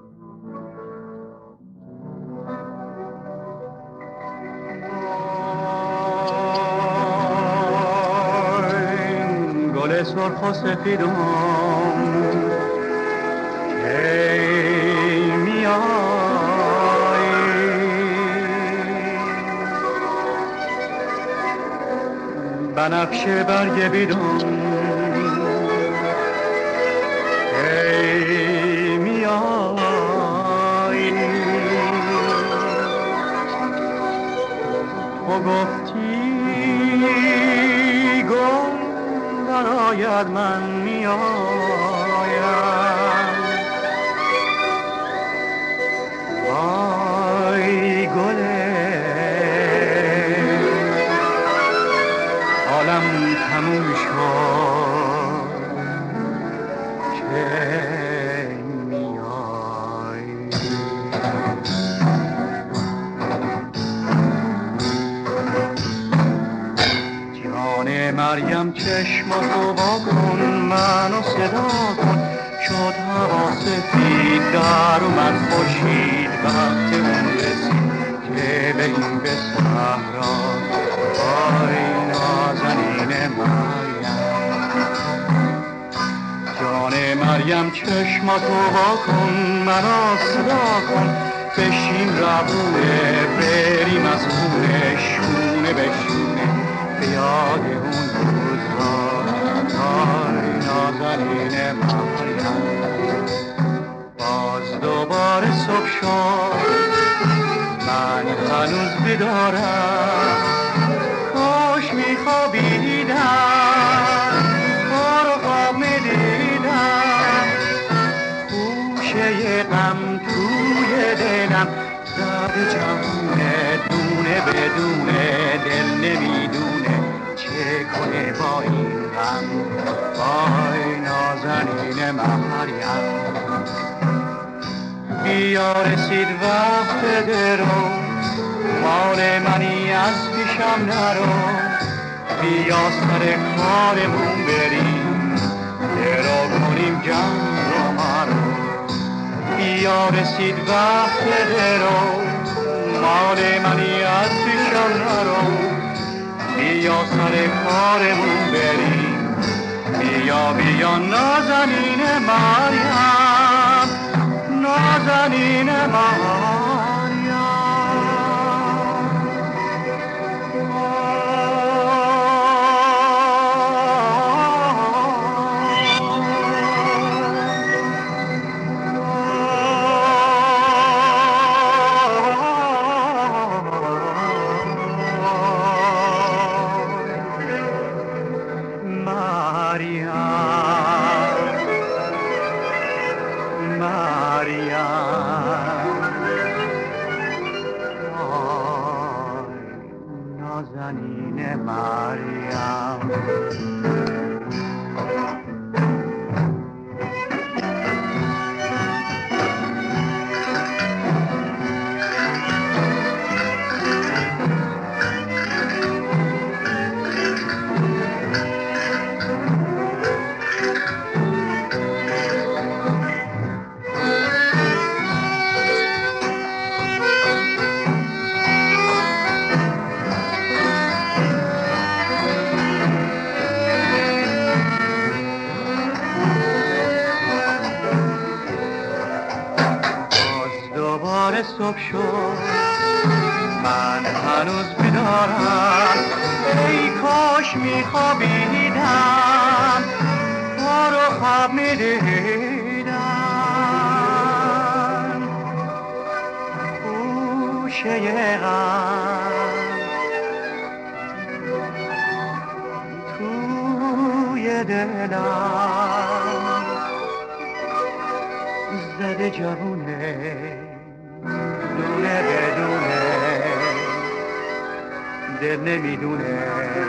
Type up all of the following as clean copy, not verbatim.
گل سرخ و سفیدم کی میای، بنفشه برگ بیدم کی میای. تو گفتی گل نراید من میایم، وای گله عالم تموم شد که میای. جان مریم چشماتو وا کن، منو صدا کن، شد هوا سفید در اومد خورشید، وقت اون رسید که بریم به صحرا. وای نازنین مریم، جان مریم چشماتو وا کن، منو صدا کن، بشیم روونه بریم از خونه، شونه به شونه به یاد اون روزها. وای نازنین مریم، باز دوباره صبح شد، من هنوز بیدارم، کاش میخوابیدم، تو رو خواب میدیدم، خوشه غم توی دلم زد جمونه، دونه بدونه دل نمیدونه چه کنه با این غم. وای نازنین مریم، بیا رسید وقت درو، مال منی از پیشم نرو، بیا سر کارمون بریم، درو کنیم جمع رو مرو. بیا رسید وقت درو، مال منی از پیشم نرو، بیا سر کارمون بریم، بیا بیا نازنین مریم، نازنین مریم. نازنین مریم، دوباره صبح شد، من هنوز بیدارم، ای کاش میخوابیدم، تو رو خواب میدیدم، خوشه غم توی دلم زده جوونه، دونه بدونه دل نمیدونه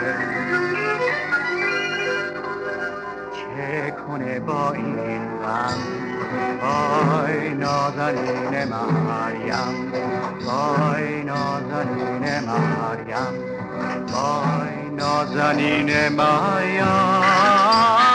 چه کنه با این غم. وای نازنین مریم، وای نازنین مریم، وای نازنین مریم.